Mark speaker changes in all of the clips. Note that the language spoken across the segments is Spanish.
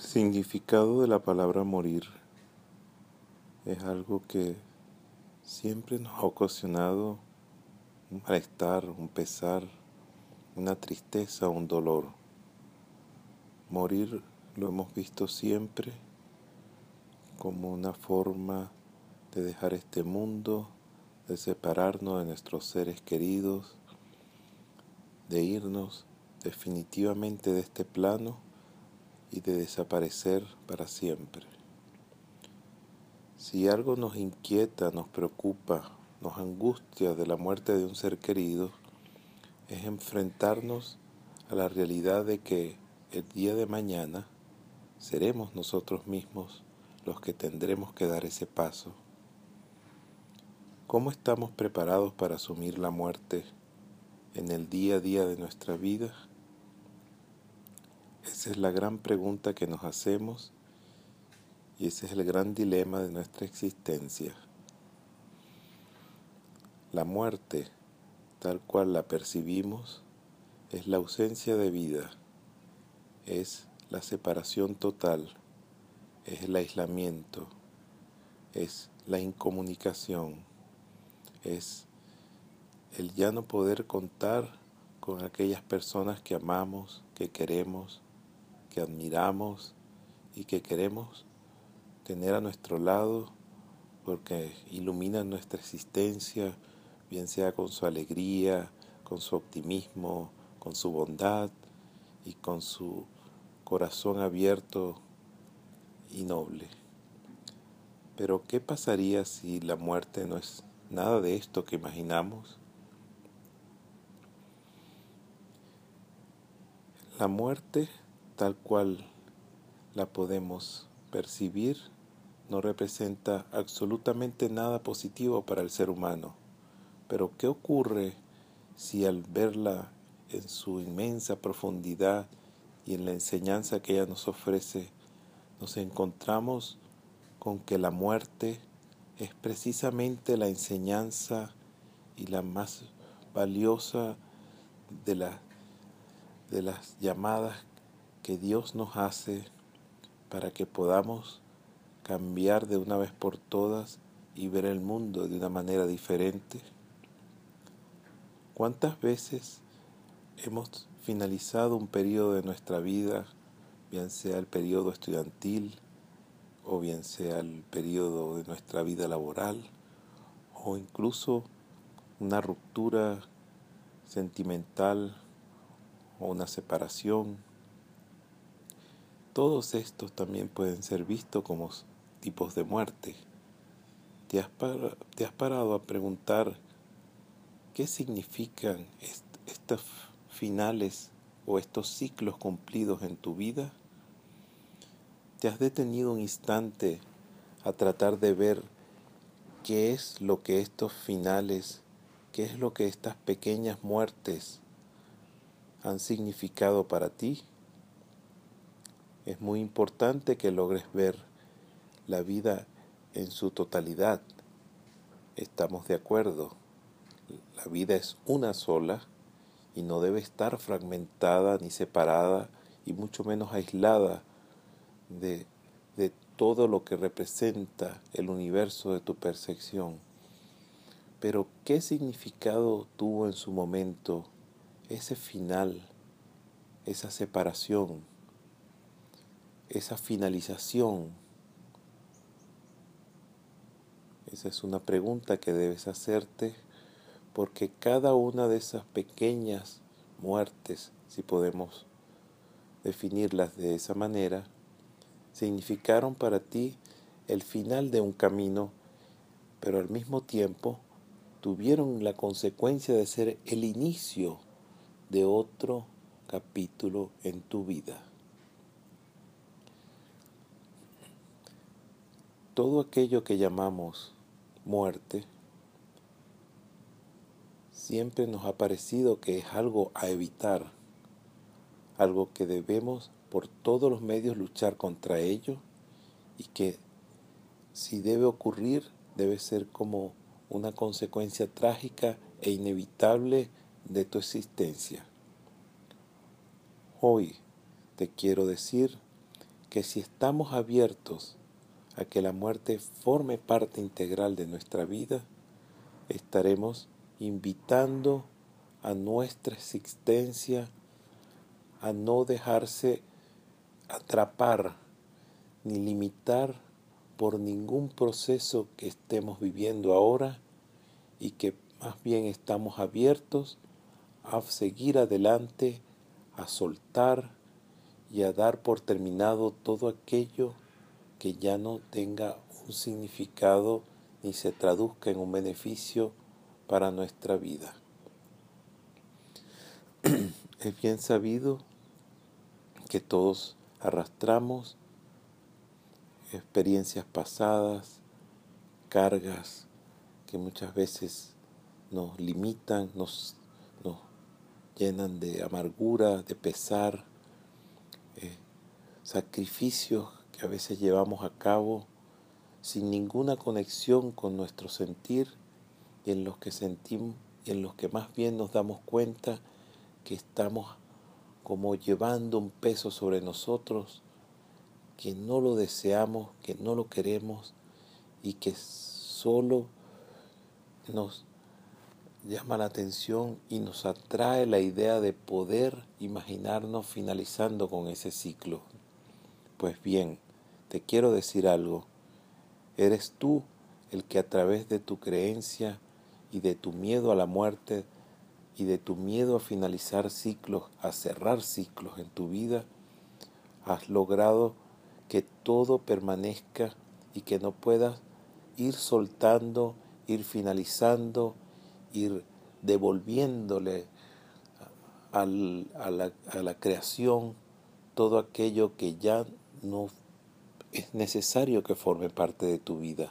Speaker 1: Significado de la palabra morir es algo que siempre nos ha ocasionado un malestar, un pesar, una tristeza, un dolor. Morir lo hemos visto siempre como una forma de dejar este mundo, de separarnos de nuestros seres queridos, de irnos definitivamente de este plano y de desaparecer para siempre. Si algo nos inquieta, nos preocupa, nos angustia de la muerte de un ser querido, es enfrentarnos a la realidad de que el día de mañana seremos nosotros mismos los que tendremos que dar ese paso. ¿Cómo estamos preparados para asumir la muerte en el día a día de nuestra vida? Esa es la gran pregunta que nos hacemos y ese es el gran dilema de nuestra existencia. La muerte, tal cual la percibimos, es la ausencia de vida, es la separación total, es el aislamiento, es la incomunicación, es el ya no poder contar con aquellas personas que amamos, que queremos, que admiramos y que queremos tener a nuestro lado porque iluminan nuestra existencia, bien sea con su alegría, con su optimismo, con su bondad y con su corazón abierto y noble. Pero ¿qué pasaría si la muerte no es nada de esto que imaginamos? La muerte, tal cual la podemos percibir, no representa absolutamente nada positivo para el ser humano. Pero ¿qué ocurre si al verla en su inmensa profundidad y en la enseñanza que ella nos ofrece, nos encontramos con que la muerte es precisamente la enseñanza y la más valiosa de las llamadas que Dios nos hace para que podamos cambiar de una vez por todas y ver el mundo de una manera diferente? ¿Cuántas veces hemos finalizado un periodo de nuestra vida, bien sea el periodo estudiantil, o bien sea el periodo de nuestra vida laboral, o incluso una ruptura sentimental o una separación? Todos estos también pueden ser vistos como tipos de muerte. ¿Te has parado a preguntar qué significan estos finales o estos ciclos cumplidos en tu vida? ¿Te has detenido un instante a tratar de ver qué es lo que estos finales, qué es lo que estas pequeñas muertes han significado para ti? Es muy importante que logres ver la vida en su totalidad. Estamos de acuerdo. La vida es una sola y no debe estar fragmentada ni separada y mucho menos aislada de, de todo lo que representa el universo de tu percepción. Pero ¿qué significado tuvo en su momento ese final, esa separación, esa finalización? Esa es una pregunta que debes hacerte, porque cada una de esas pequeñas muertes, si podemos definirlas de esa manera, significaron para ti el final de un camino, pero al mismo tiempo tuvieron la consecuencia de ser el inicio de otro capítulo en tu vida. Todo aquello que llamamos muerte siempre nos ha parecido que es algo a evitar, algo que debemos por todos los medios luchar contra ello y que si debe ocurrir debe ser como una consecuencia trágica e inevitable de tu existencia. Hoy te quiero decir que si estamos abiertos a que la muerte forme parte integral de nuestra vida, estaremos invitando a nuestra existencia a no dejarse atrapar ni limitar por ningún proceso que estemos viviendo ahora, y que más bien estamos abiertos a seguir adelante, a soltar y a dar por terminado todo aquello que ya no tenga un significado ni se traduzca en un beneficio para nuestra vida. Es bien sabido que todos arrastramos experiencias pasadas, cargas que muchas veces nos limitan, nos llenan de amargura, de pesar, sacrificios que a veces llevamos a cabo sin ninguna conexión con nuestro sentir, y en los que sentimos y en los que más bien nos damos cuenta que estamos como llevando un peso sobre nosotros, que no lo deseamos, que no lo queremos, y que solo nos llama la atención y nos atrae la idea de poder imaginarnos finalizando con ese ciclo. Pues bien, te quiero decir algo. Eres tú el que a través de tu creencia y de tu miedo a la muerte y de tu miedo a finalizar ciclos, a cerrar ciclos en tu vida, has logrado que todo permanezca y que no puedas ir soltando, ir finalizando, ir devolviéndole a la creación todo aquello que ya no es necesario que forme parte de tu vida.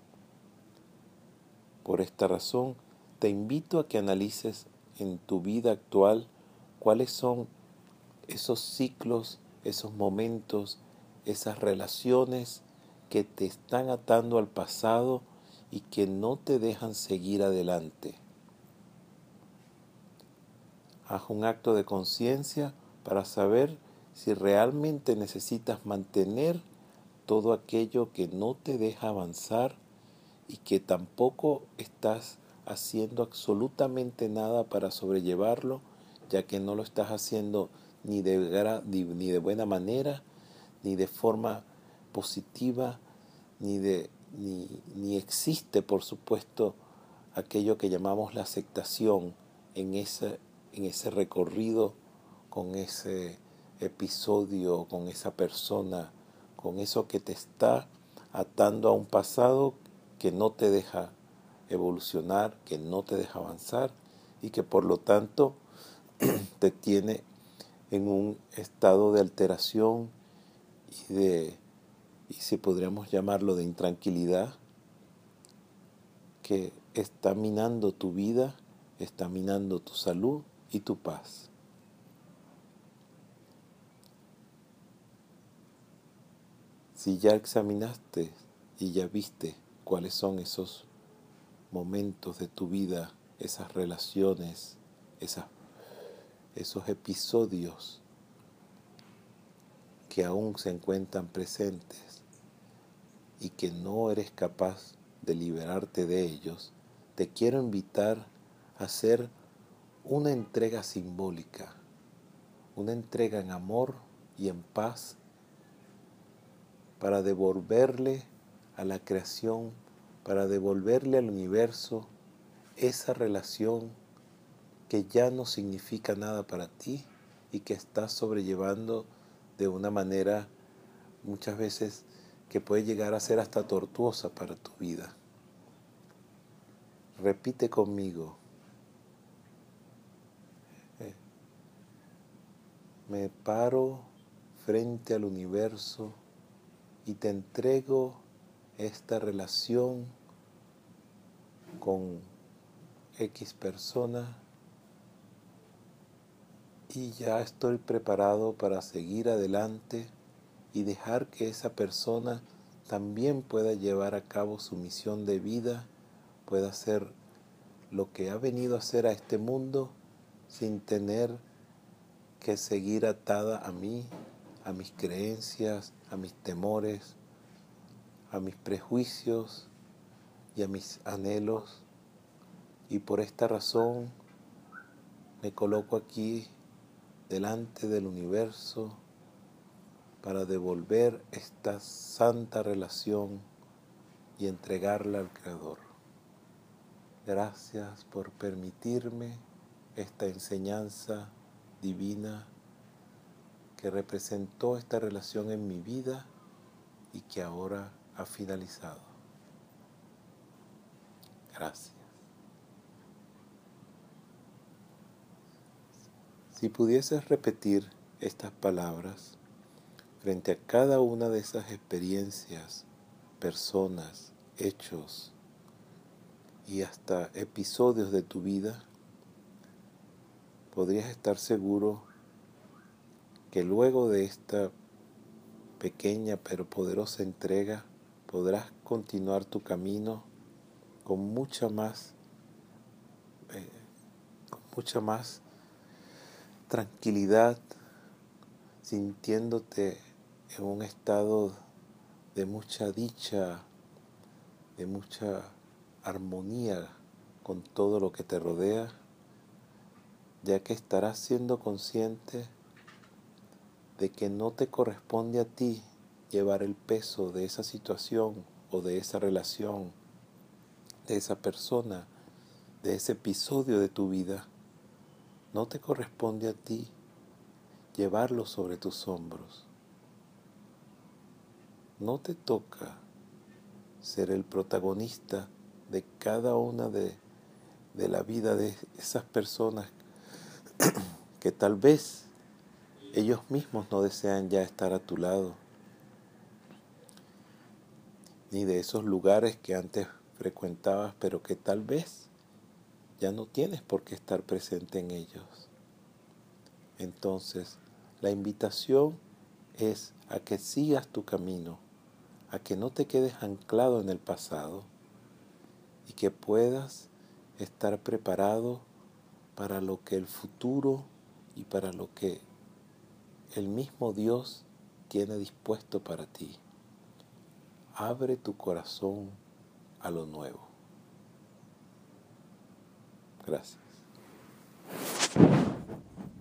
Speaker 1: Por esta razón, te invito a que analices en tu vida actual cuáles son esos ciclos, esos momentos, esas relaciones que te están atando al pasado y que no te dejan seguir adelante. Haz un acto de conciencia para saber si realmente necesitas mantener todo aquello que no te deja avanzar y que tampoco estás haciendo absolutamente nada para sobrellevarlo, ya que no lo estás haciendo ni de buena manera, ni de forma positiva, ni existe, por supuesto, aquello que llamamos la aceptación en ese recorrido, con ese episodio, con esa persona, con eso que te está atando a un pasado que no te deja evolucionar, que no te deja avanzar, y que por lo tanto te tiene en un estado de alteración y si podríamos llamarlo de intranquilidad, que está minando tu vida, está minando tu salud y tu paz. Si ya examinaste y ya viste cuáles son esos momentos de tu vida, esas relaciones, esos episodios que aún se encuentran presentes y que no eres capaz de liberarte de ellos, te quiero invitar a hacer una entrega simbólica, una entrega en amor y en paz, para devolverle a la creación, para devolverle al universo esa relación que ya no significa nada para ti y que estás sobrellevando de una manera muchas veces que puede llegar a ser hasta tortuosa para tu vida. Repite conmigo: me paro frente al universo y te entrego esta relación con X persona, y ya estoy preparado para seguir adelante y dejar que esa persona también pueda llevar a cabo su misión de vida, pueda hacer lo que ha venido a hacer a este mundo sin tener que seguir atada a mí, a mis creencias, a mis temores, a mis prejuicios y a mis anhelos. Y por esta razón me coloco aquí delante del universo para devolver esta santa relación y entregarla al Creador. Gracias por permitirme esta enseñanza divina que representó esta relación en mi vida y que ahora ha finalizado. Gracias. Si pudieses repetir estas palabras frente a cada una de esas experiencias, personas, hechos y hasta episodios de tu vida, podrías estar seguro que luego de esta pequeña pero poderosa entrega podrás continuar tu camino con mucha más tranquilidad, sintiéndote en un estado de mucha dicha, de mucha armonía con todo lo que te rodea, ya que estarás siendo consciente de que no te corresponde a ti llevar el peso de esa situación o de esa relación, de esa persona, de ese episodio de tu vida. No te corresponde a ti llevarlo sobre tus hombros. No te toca ser el protagonista de cada una de la vida de esas personas que tal vez ellos mismos no desean ya estar a tu lado, ni de esos lugares que antes frecuentabas, pero que tal vez ya no tienes por qué estar presente en ellos. Entonces, la invitación es a que sigas tu camino, a que no te quedes anclado en el pasado y que puedas estar preparado para lo que el futuro y para lo que el mismo Dios tiene dispuesto para ti. Abre tu corazón a lo nuevo. Gracias.